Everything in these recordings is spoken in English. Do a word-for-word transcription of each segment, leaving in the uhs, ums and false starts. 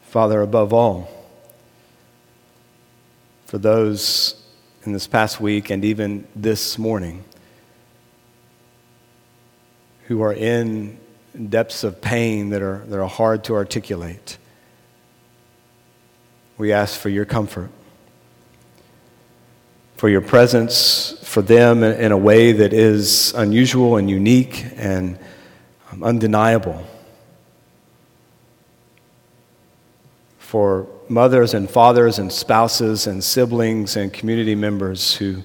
Father, above all, for those in this past week and even this morning who are in depths of pain that are, that are hard to articulate, we ask for your comfort, for your presence for them in a way that is unusual and unique and um, undeniable. For mothers and fathers and spouses and siblings and community members who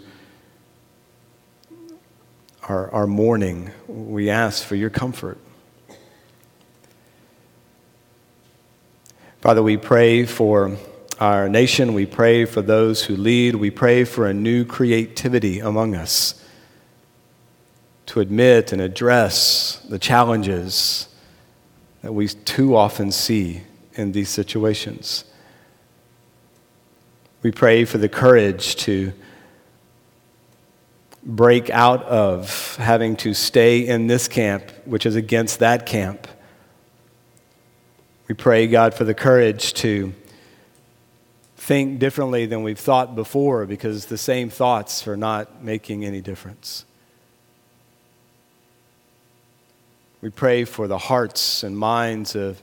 are, are mourning, we ask for your comfort. Father, we pray for our nation. We pray for those who lead. We pray for a new creativity among us to admit and address the challenges that we too often see in these situations. We pray for the courage to break out of having to stay in this camp, which is against that camp. We pray, God, for the courage to think differently than we've thought before, because the same thoughts are not making any difference. We pray for the hearts and minds of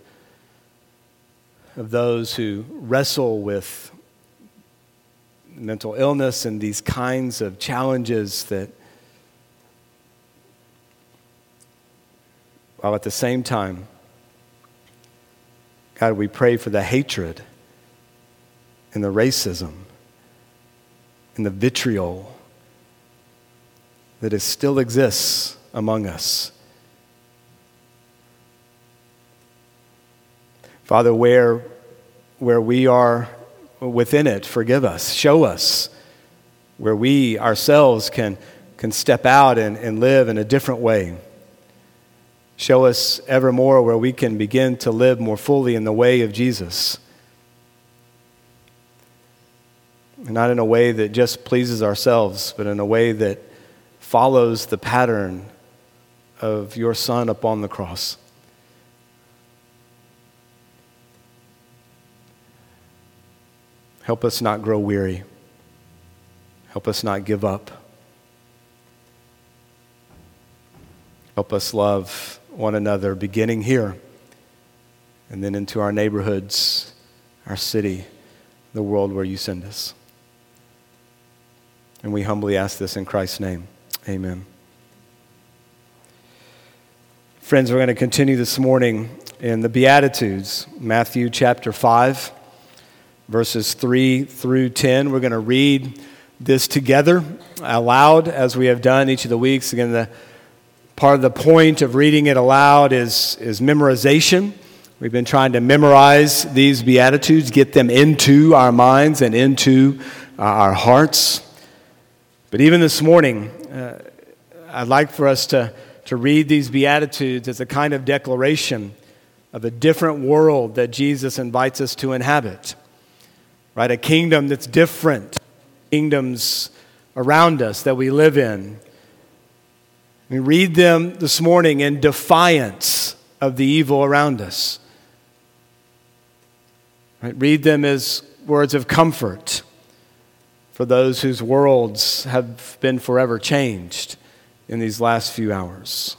of those who wrestle with mental illness and these kinds of challenges that, while at the same time, God, we pray for the hatred and the racism and the vitriol that is still exists among us. Father, where, where we are within it, forgive us, show us where we ourselves can, can step out and, and live in a different way. Show us evermore where we can begin to live more fully in the way of Jesus. Not in a way that just pleases ourselves, but in a way that follows the pattern of your Son upon the cross. Help us not grow weary. Help us not give up. Help us love one another, beginning here and then into our neighborhoods, our city, the world where you send us. And we humbly ask this in Christ's name. Amen. Friends, we're going to continue this morning in the Beatitudes, Matthew chapter five. Verses three through ten. We're going to read this together aloud as we have done each of the weeks. Again, the part of the point of reading it aloud is, is memorization. We've been trying to memorize these Beatitudes, get them into our minds and into uh, our hearts. But even this morning, uh, I'd like for us to, to read these Beatitudes as a kind of declaration of a different world that Jesus invites us to inhabit. Right, a kingdom that's different, kingdoms around us that we live in. We read them this morning in defiance of the evil around us. Right, read them as words of comfort for those whose worlds have been forever changed in these last few hours.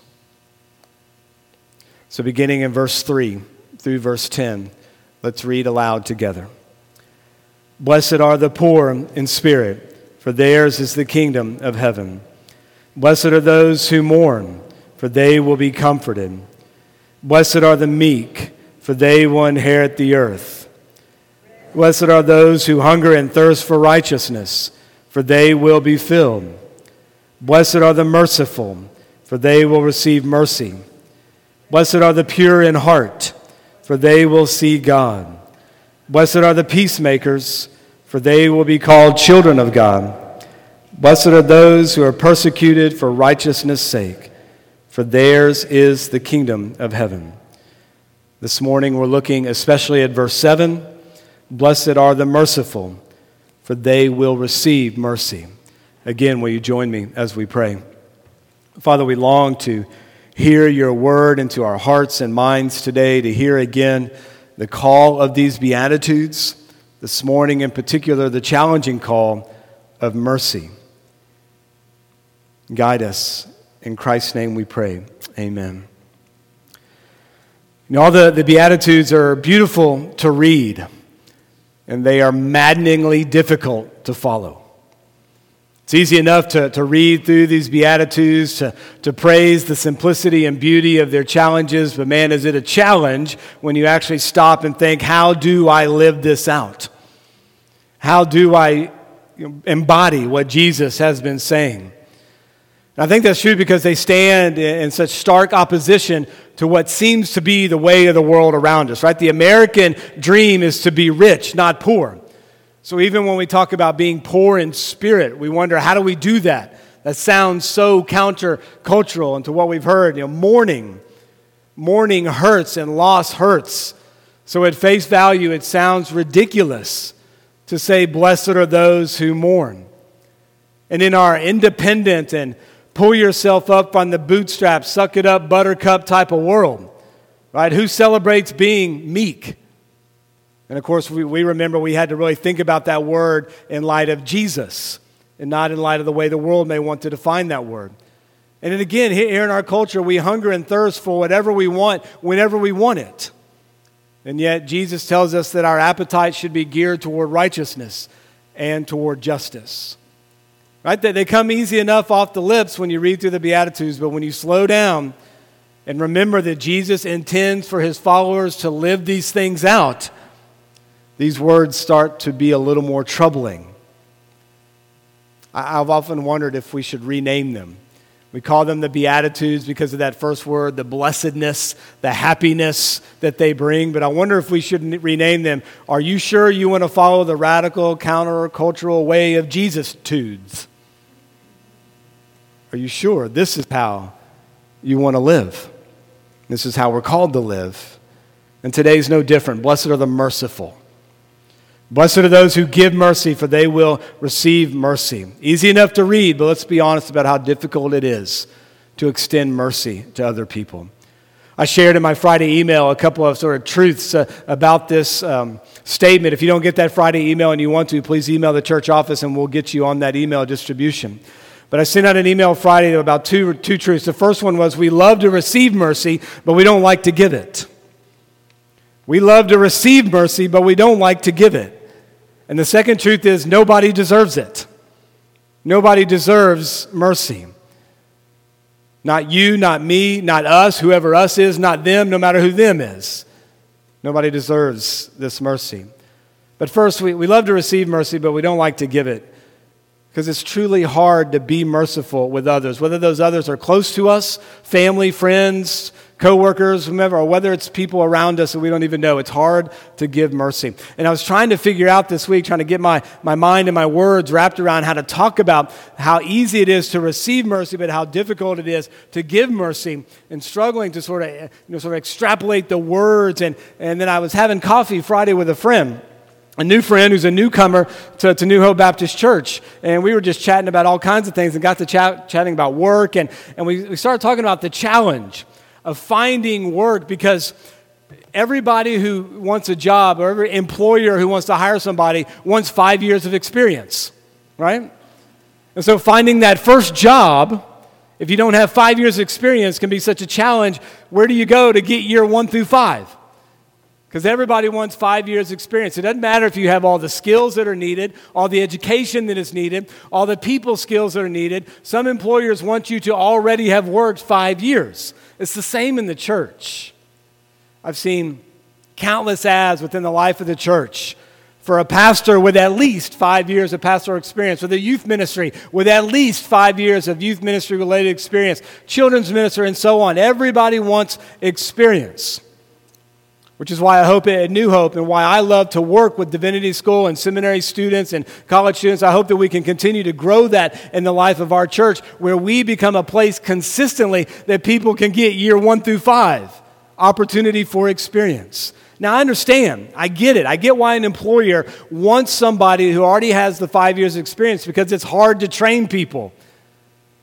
So beginning in verse three through verse ten, let's read aloud together. Blessed are the poor in spirit, for theirs is the kingdom of heaven. Blessed are those who mourn, for they will be comforted. Blessed are the meek, for they will inherit the earth. Blessed are those who hunger and thirst for righteousness, for they will be filled. Blessed are the merciful, for they will receive mercy. Blessed are the pure in heart, for they will see God. Blessed are the peacemakers, for they will be called children of God. Blessed are those who are persecuted for righteousness' sake, for theirs is the kingdom of heaven. This morning we're looking especially at verse seven. Blessed are the merciful, for they will receive mercy. Again, will you join me as we pray? Father, we long to hear your word into our hearts and minds today, to hear again the call of these Beatitudes. This morning in particular, the challenging call of mercy. Guide us. In Christ's name we pray. Amen. You know, all the, the Beatitudes are beautiful to read, and they are maddeningly difficult to follow. It's easy enough to, to read through these Beatitudes, to, to praise the simplicity and beauty of their challenges, but man, is it a challenge when you actually stop and think, how do I live this out? How do I embody what Jesus has been saying? And I think that's true because they stand in such stark opposition to what seems to be the way of the world around us, right? The American dream is to be rich, not poor. So even when we talk about being poor in spirit, we wonder, how do we do that? That sounds so countercultural into what we've heard. You know, mourning. Mourning hurts and loss hurts. So at face value, it sounds ridiculous to say, blessed are those who mourn. And in our independent and pull yourself up on the bootstraps, suck it up, buttercup type of world, right? Who celebrates being meek? And of course, we, we remember we had to really think about that word in light of Jesus and not in light of the way the world may want to define that word. And then again, here in our culture, we hunger and thirst for whatever we want, whenever we want it. And yet, Jesus tells us that our appetite should be geared toward righteousness and toward justice. Right? They come easy enough off the lips when you read through the Beatitudes, but when you slow down and remember that Jesus intends for his followers to live these things out, these words start to be a little more troubling. I've often wondered if we should rename them. We call them the Beatitudes because of that first word, the blessedness, the happiness that they bring. But I wonder if we should rename them, are you sure you want to follow the radical, countercultural way of Jesus-tudes? Are you sure this is how you want to live? This is how we're called to live. And today's no different. Blessed are the merciful. Blessed are those who give mercy, for they will receive mercy. Easy enough to read, but let's be honest about how difficult it is to extend mercy to other people. I shared in my Friday email a couple of sort of truths uh, about this um, statement. If you don't get that Friday email and you want to, please email the church office and we'll get you on that email distribution. But I sent out an email Friday about two, two truths. The first one was, we love to receive mercy, but we don't like to give it. We love to receive mercy, but we don't like to give it. And the second truth is, nobody deserves it. Nobody deserves mercy. Not you, not me, not us, whoever us is, not them, no matter who them is. Nobody deserves this mercy. But first, we, we love to receive mercy, but we don't like to give it. Because it's truly hard to be merciful with others, whether those others are close to us, family, friends, co-workers, whomever, or whether it's people around us that we don't even know. It's hard to give mercy. And I was trying to figure out this week, trying to get my, my mind and my words wrapped around how to talk about how easy it is to receive mercy, but how difficult it is to give mercy, and struggling to sort of, you know, sort of extrapolate the words. And, and then I was having coffee Friday with a friend, a new friend who's a newcomer to, to New Hope Baptist Church. And we were just chatting about all kinds of things and got to chat, chatting about work. And, and we, we started talking about the challenge of finding work, because everybody who wants a job, or every employer who wants to hire somebody, wants five years of experience, right? And so finding that first job, if you don't have five years of experience, can be such a challenge. Where do you go to get year one through five? Because everybody wants five years experience. It doesn't matter if you have all the skills that are needed, all the education that is needed, all the people skills that are needed. Some employers want you to already have worked five years. It's the same in the church. I've seen countless ads within the life of the church for a pastor with at least five years of pastoral experience, for the youth ministry with at least five years of youth ministry related experience, children's minister, and so on. Everybody wants experience. Which is why I hope at New Hope, and why I love to work with divinity school and seminary students and college students. I hope that we can continue to grow that in the life of our church, where we become a place consistently that people can get year one through five, opportunity for experience. Now, I understand. I get it. I get why an employer wants somebody who already has the five years of experience, because it's hard to train people.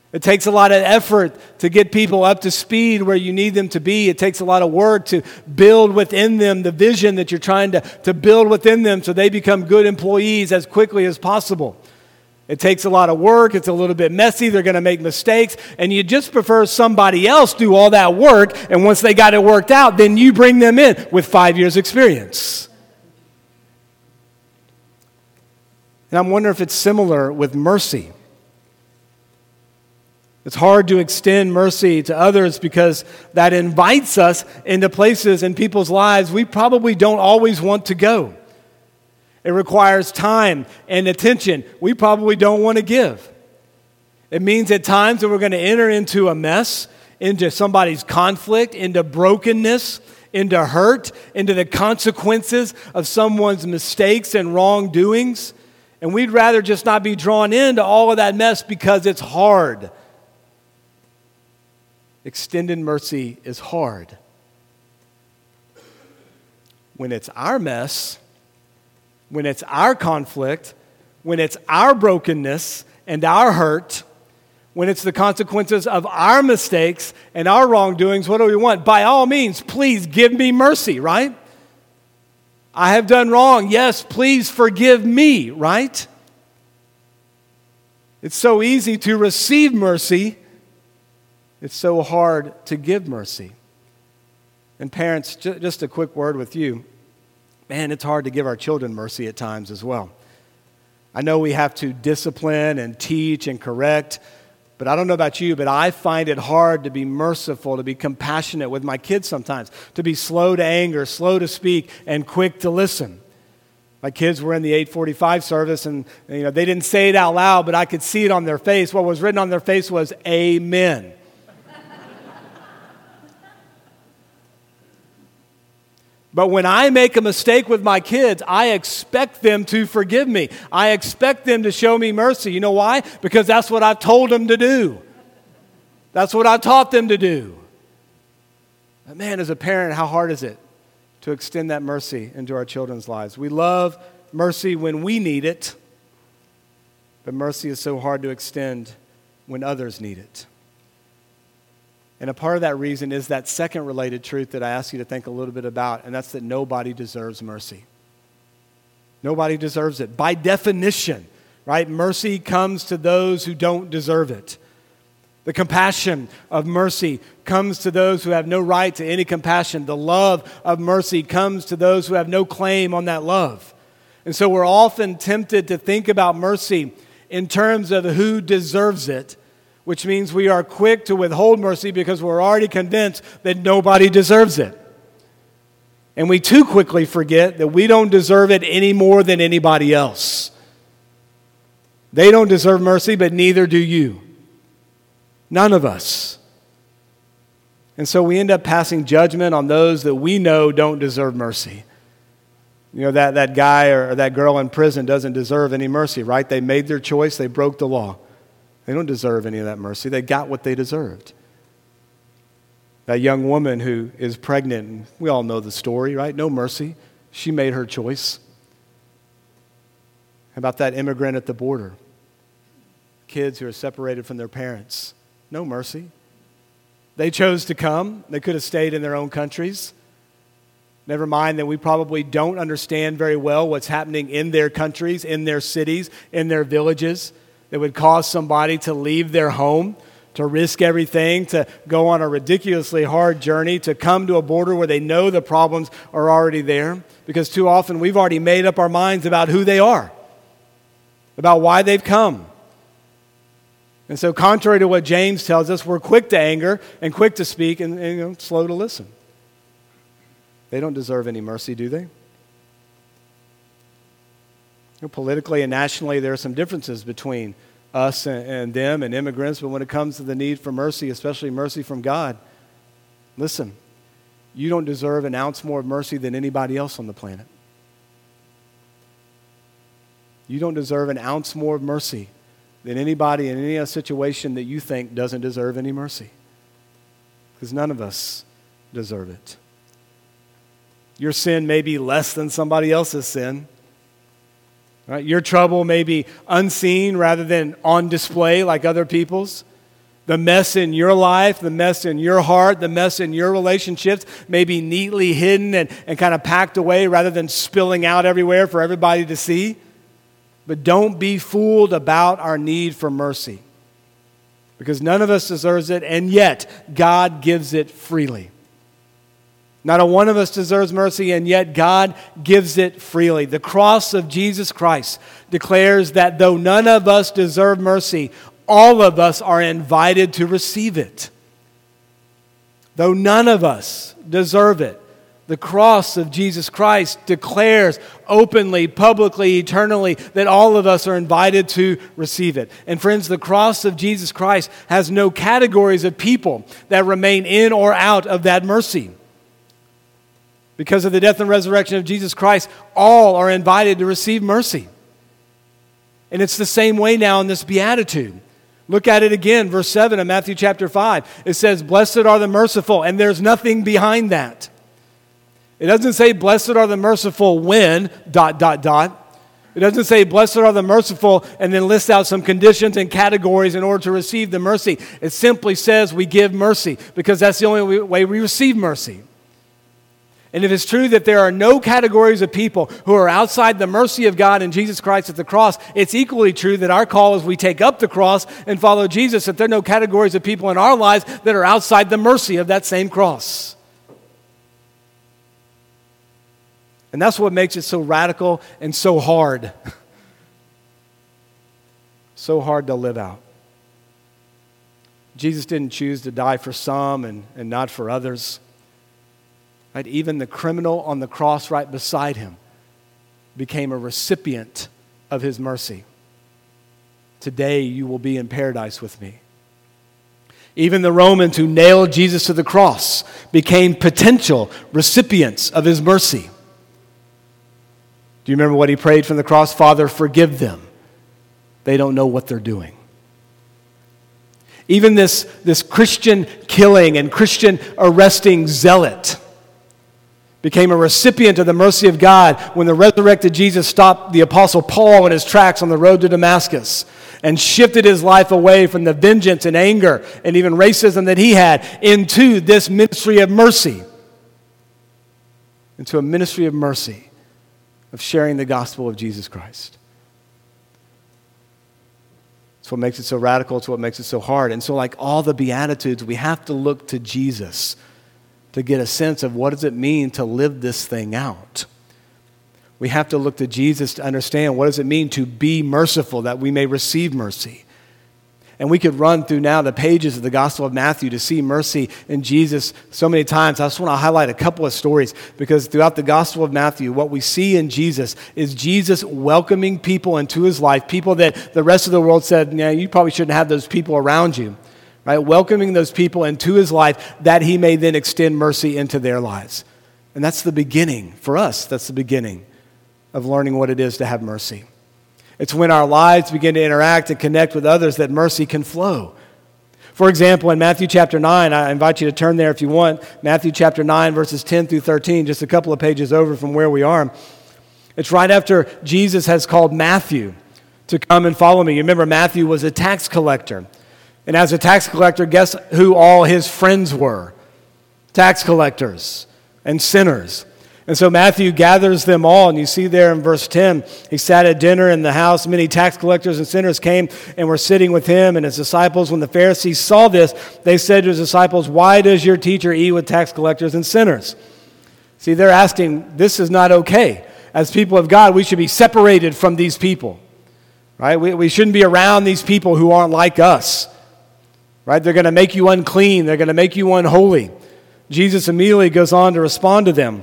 It takes a lot of effort to get people up to speed where you need them to be. It takes a lot of work to build within them the vision that you're trying to, to build within them so they become good employees as quickly as possible. It takes a lot of work. It's a little bit messy. They're going to make mistakes. And you just prefer somebody else do all that work. And once they got it worked out, then you bring them in with five years experience. And I'm wondering if it's similar with mercy. It's hard to extend mercy to others because that invites us into places in people's lives we probably don't always want to go. It requires time and attention we probably don't want to give. It means at times that we're going to enter into a mess, into somebody's conflict, into brokenness, into hurt, into the consequences of someone's mistakes and wrongdoings. And we'd rather just not be drawn into all of that mess because it's hard. Extended mercy is hard. When it's our mess, when it's our conflict, when it's our brokenness and our hurt, when it's the consequences of our mistakes and our wrongdoings, what do we want? By all means, please give me mercy, right? I have done wrong. Yes, please forgive me, right? It's so easy to receive mercy. It's so hard to give mercy. And parents, ju- just a quick word with you. Man, it's hard to give our children mercy at times as well. I know we have to discipline and teach and correct, but I don't know about you, but I find it hard to be merciful, to be compassionate with my kids sometimes, to be slow to anger, slow to speak, and quick to listen. My kids were in the eight forty-five service, and you know they didn't say it out loud, but I could see it on their face. What was written on their face was, "Amen." But when I make a mistake with my kids, I expect them to forgive me. I expect them to show me mercy. You know why? Because that's what I've told them to do. That's what I taught them to do. But man, as a parent, how hard is it to extend that mercy into our children's lives? We love mercy when we need it, but mercy is so hard to extend when others need it. And a part of that reason is that second related truth that I ask you to think a little bit about, and that's that nobody deserves mercy. Nobody deserves it. By definition, right? Mercy comes to those who don't deserve it. The compassion of mercy comes to those who have no right to any compassion. The love of mercy comes to those who have no claim on that love. And so we're often tempted to think about mercy in terms of who deserves it, which means we are quick to withhold mercy because we're already convinced that nobody deserves it. And we too quickly forget that we don't deserve it any more than anybody else. They don't deserve mercy, but neither do you. None of us. And so we end up passing judgment on those that we know don't deserve mercy. You know, that, that guy or that girl in prison doesn't deserve any mercy, right? They made their choice. They broke the law. They don't deserve any of that mercy. They got what they deserved. That young woman who is pregnant, and we all know the story, right? No mercy. She made her choice. How about that immigrant at the border? Kids who are separated from their parents. No mercy. They chose to come. They could have stayed in their own countries. Never mind that we probably don't understand very well what's happening in their countries, in their cities, in their villages, that would cause somebody to leave their home, to risk everything, to go on a ridiculously hard journey, to come to a border where they know the problems are already there. Because too often we've already made up our minds about who they are, about why they've come. And so contrary to what James tells us, we're quick to anger and quick to speak and, and you know, slow to listen. They don't deserve any mercy, do they? You know, politically and nationally, there are some differences between us and, and them and immigrants, but when it comes to the need for mercy, especially mercy from God, listen, you don't deserve an ounce more of mercy than anybody else on the planet. You don't deserve an ounce more of mercy than anybody in any other situation that you think doesn't deserve any mercy. Because none of us deserve it. Your sin may be less than somebody else's sin. Right? Your trouble may be unseen rather than on display like other people's. The mess in your life, the mess in your heart, the mess in your relationships may be neatly hidden and, and kind of packed away rather than spilling out everywhere for everybody to see. But don't be fooled about our need for mercy, because none of us deserves it, and yet God gives it freely. Not a one of us deserves mercy, and yet God gives it freely. The cross of Jesus Christ declares that though none of us deserve mercy, all of us are invited to receive it. Though none of us deserve it, the cross of Jesus Christ declares openly, publicly, eternally that all of us are invited to receive it. And friends, the cross of Jesus Christ has no categories of people that remain in or out of that mercy. Because of the death and resurrection of Jesus Christ, all are invited to receive mercy. And it's the same way now in this beatitude. Look at it again, verse seven of Matthew chapter five. It says, "Blessed are the merciful," and there's nothing behind that. It doesn't say, "Blessed are the merciful when, dot, dot, dot." It doesn't say, "Blessed are the merciful," and then list out some conditions and categories in order to receive the mercy. It simply says we give mercy because that's the only way we receive mercy. And if it's true that there are no categories of people who are outside the mercy of God in Jesus Christ at the cross, it's equally true that our call as we take up the cross and follow Jesus, that there are no categories of people in our lives that are outside the mercy of that same cross. And that's what makes it so radical and so hard. So hard to live out. Jesus didn't choose to die for some and, and not for others. Right? Even the criminal on the cross right beside him became a recipient of his mercy. Today you will be in paradise with me. Even the Romans who nailed Jesus to the cross became potential recipients of his mercy. Do you remember what he prayed from the cross? "Father, forgive them. They don't know what they're doing." Even this, this Christian killing and Christian arresting zealot became a recipient of the mercy of God when the resurrected Jesus stopped the Apostle Paul in his tracks on the road to Damascus and shifted his life away from the vengeance and anger and even racism that he had into this ministry of mercy, into a ministry of mercy, of sharing the gospel of Jesus Christ. It's what makes it so radical. It's what makes it so hard. And so like all the Beatitudes, we have to look to Jesus to get a sense of what does it mean to live this thing out. We have to look to Jesus to understand what does it mean to be merciful, that we may receive mercy. And we could run through now the pages of the Gospel of Matthew to see mercy in Jesus so many times. I just want to highlight a couple of stories because throughout the Gospel of Matthew, what we see in Jesus is Jesus welcoming people into his life, people that the rest of the world said, "Yeah, you probably shouldn't have those people around you." Right? Welcoming those people into his life that he may then extend mercy into their lives. And that's the beginning, for us, that's the beginning of learning what it is to have mercy. It's when our lives begin to interact and connect with others that mercy can flow. For example, in Matthew chapter nine, I invite you to turn there if you want, Matthew chapter nine, verses ten through thirteen, just a couple of pages over from where we are. It's right after Jesus has called Matthew to come and follow me. You remember Matthew was a tax collector. And as a tax collector, guess who all his friends were? Tax collectors and sinners. And so Matthew gathers them all, and you see there in verse ten, he sat at dinner in the house. Many tax collectors and sinners came and were sitting with him and his disciples. When the Pharisees saw this, they said to his disciples, "Why does your teacher eat with tax collectors and sinners?" See, they're asking, this is not okay. As people of God, we should be separated from these people. Right? We, we shouldn't be around these people who aren't like us. Right? They're going to make you unclean. They're going to make you unholy. Jesus immediately goes on to respond to them.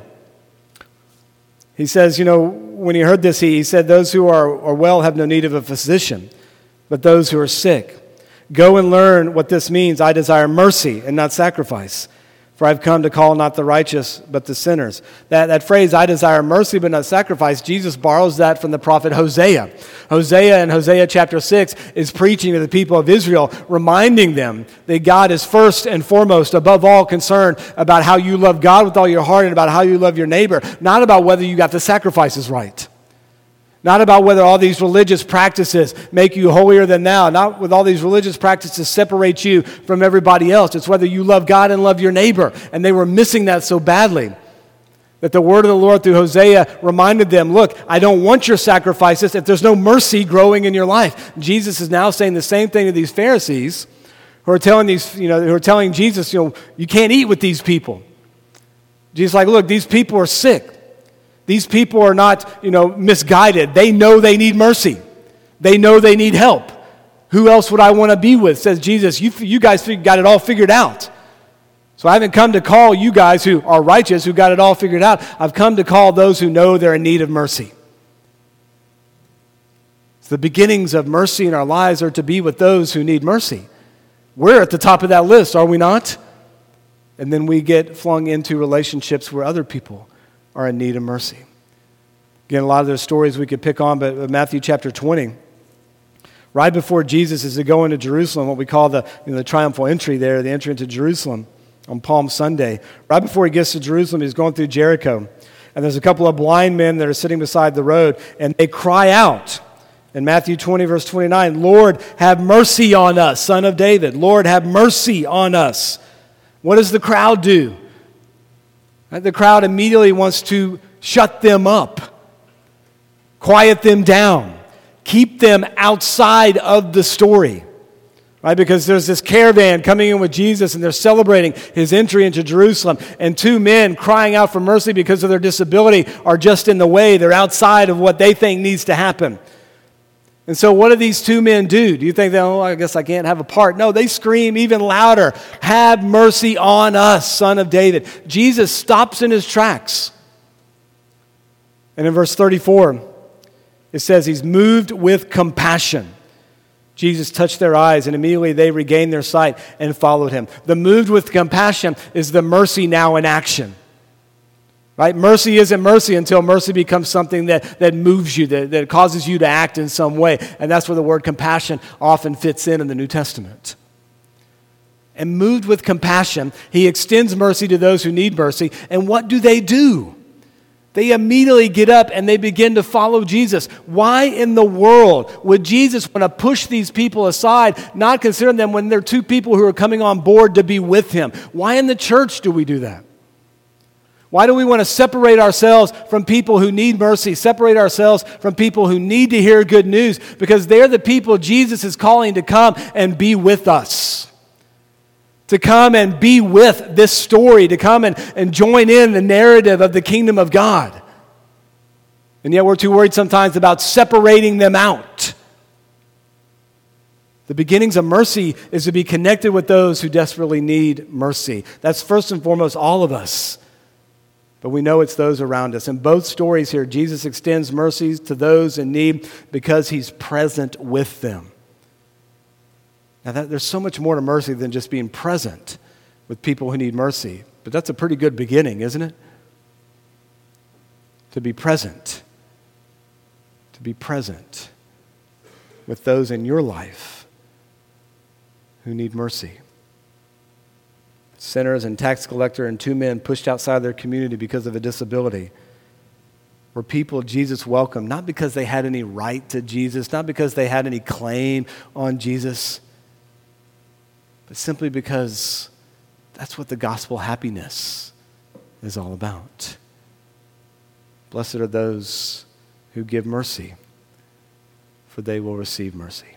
He says, you know, when he heard this, he, he said, "Those who are, are well have no need of a physician, but those who are sick. Go and learn what this means. I desire mercy and not sacrifice. For I've come to call not the righteous, but the sinners." That, that phrase, "I desire mercy, but not sacrifice," Jesus borrows that from the prophet Hosea. Hosea in Hosea chapter six is preaching to the people of Israel, reminding them that God is first and foremost, above all, concerned about how you love God with all your heart and about how you love your neighbor, not about whether you got the sacrifices right. Not about whether all these religious practices make you holier than thou. Not with all these religious practices separate you from everybody else. It's whether you love God and love your neighbor. And they were missing that so badly that the word of the Lord through Hosea reminded them, look, I don't want your sacrifices if there's no mercy growing in your life. Jesus is now saying the same thing to these Pharisees who are telling these, you know, who are telling Jesus, you know, you can't eat with these people. Jesus is like, look, these people are sick. These people are not, you know, misguided. They know they need mercy. They know they need help. Who else would I want to be with? Says Jesus, you, you guys got it all figured out. So I haven't come to call you guys who are righteous, who got it all figured out. I've come to call those who know they're in need of mercy. So the beginnings of mercy in our lives are to be with those who need mercy. We're at the top of that list, are we not? And then we get flung into relationships where other people are in need of mercy. Again, a lot of those stories we could pick on, but Matthew chapter twenty, right before Jesus is to go into Jerusalem, what we call the, you know, the triumphal entry there, the entry into Jerusalem on Palm Sunday. Right before he gets to Jerusalem, he's going through Jericho. And there's a couple of blind men that are sitting beside the road, and they cry out in Matthew twenty, verse twenty-nine, Lord, have mercy on us, Son of David. Lord, have mercy on us. What does the crowd do? The crowd immediately wants to shut them up, quiet them down, keep them outside of the story, right? Because there's this caravan coming in with Jesus and they're celebrating his entry into Jerusalem, and two men crying out for mercy because of their disability are just in the way. They're outside of what they think needs to happen. And so what do these two men do? Do you think, that, oh, I guess I can't have a part? No, they scream even louder, have mercy on us, Son of David. Jesus stops in his tracks. And in verse thirty-four, it says he's moved with compassion. Jesus touched their eyes, and immediately they regained their sight and followed him. The moved with compassion is the mercy now in action. Right? Mercy isn't mercy until mercy becomes something that, that moves you, that, that causes you to act in some way. And that's where the word compassion often fits in in the New Testament. And moved with compassion, he extends mercy to those who need mercy. And what do they do? They immediately get up and they begin to follow Jesus. Why in the world would Jesus want to push these people aside, not consider them when they're two people who are coming on board to be with him? Why in the church do we do that? Why do we want to separate ourselves from people who need mercy, separate ourselves from people who need to hear good news? Because they're the people Jesus is calling to come and be with us. To come and be with this story, to come and, and join in the narrative of the kingdom of God. And yet we're too worried sometimes about separating them out. The beginnings of mercy is to be connected with those who desperately need mercy. That's first and foremost all of us. But we know it's those around us. In both stories here, Jesus extends mercies to those in need because he's present with them. Now, that, there's so much more to mercy than just being present with people who need mercy. But that's a pretty good beginning, isn't it? To be present. To be present with those in your life who need mercy. Sinners and tax collector and two men pushed outside their community because of a disability were people Jesus welcomed, not because they had any right to Jesus, not because they had any claim on Jesus, but simply because that's what the gospel happiness is all about. Blessed are those who give mercy, for they will receive mercy.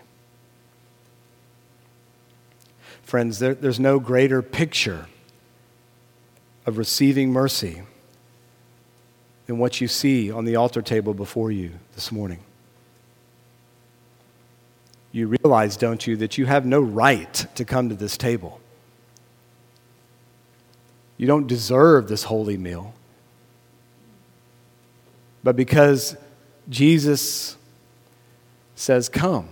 Friends, there, there's no greater picture of receiving mercy than what you see on the altar table before you this morning. You realize, don't you, that you have no right to come to this table. You don't deserve this holy meal. But because Jesus says, come,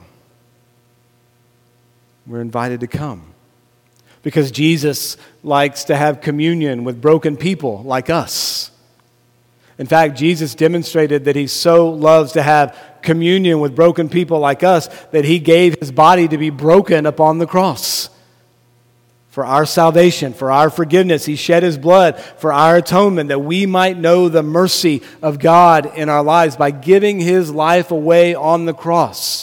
we're invited to come. Because Jesus likes to have communion with broken people like us. In fact, Jesus demonstrated that he so loves to have communion with broken people like us that he gave his body to be broken upon the cross for our salvation, for our forgiveness. He shed his blood for our atonement, that we might know the mercy of God in our lives by giving his life away on the cross.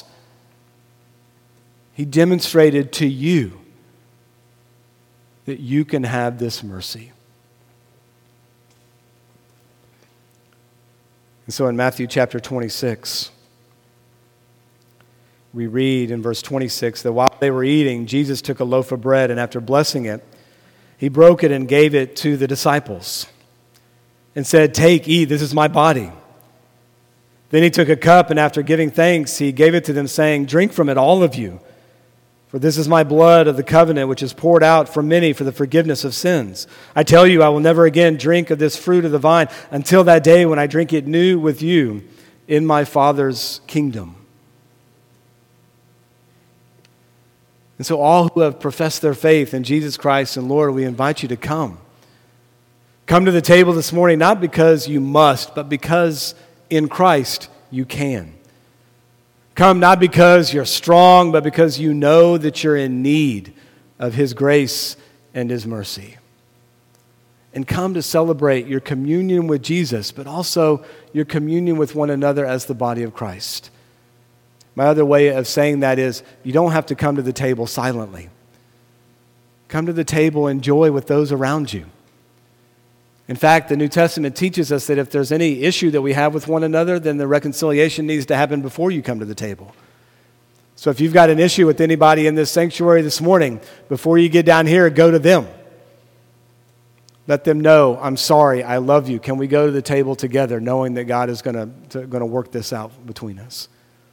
He demonstrated to you that you can have this mercy. And so in Matthew chapter twenty-six, we read in verse twenty-six that while they were eating, Jesus took a loaf of bread, and after blessing it, he broke it and gave it to the disciples and said, "Take, eat, this is my body." Then he took a cup, and after giving thanks, he gave it to them, saying, "Drink from it, all of you. For this is my blood of the covenant, which is poured out for many for the forgiveness of sins. I tell you, I will never again drink of this fruit of the vine until that day when I drink it new with you in my Father's kingdom." And so all who have professed their faith in Jesus Christ and Lord, we invite you to come. Come to the table this morning, not because you must, but because in Christ you can. Come not because you're strong, but because you know that you're in need of his grace and his mercy. And come to celebrate your communion with Jesus, but also your communion with one another as the body of Christ. My other way of saying that is, you don't have to come to the table silently. Come to the table in joy with those around you. In fact, the New Testament teaches us that if there's any issue that we have with one another, then the reconciliation needs to happen before you come to the table. So if you've got an issue with anybody in this sanctuary this morning, before you get down here, go to them. Let them know, "I'm sorry, I love you. Can we go to the table together, knowing that God is going to going to work this out between us?"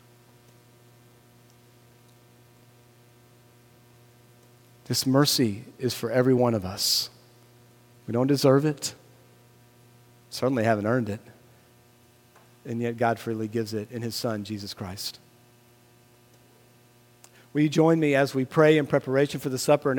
This mercy is for every one of us. We don't deserve it. Certainly haven't earned it. And yet God freely gives it in his Son, Jesus Christ. Will you join me as we pray in preparation for the supper?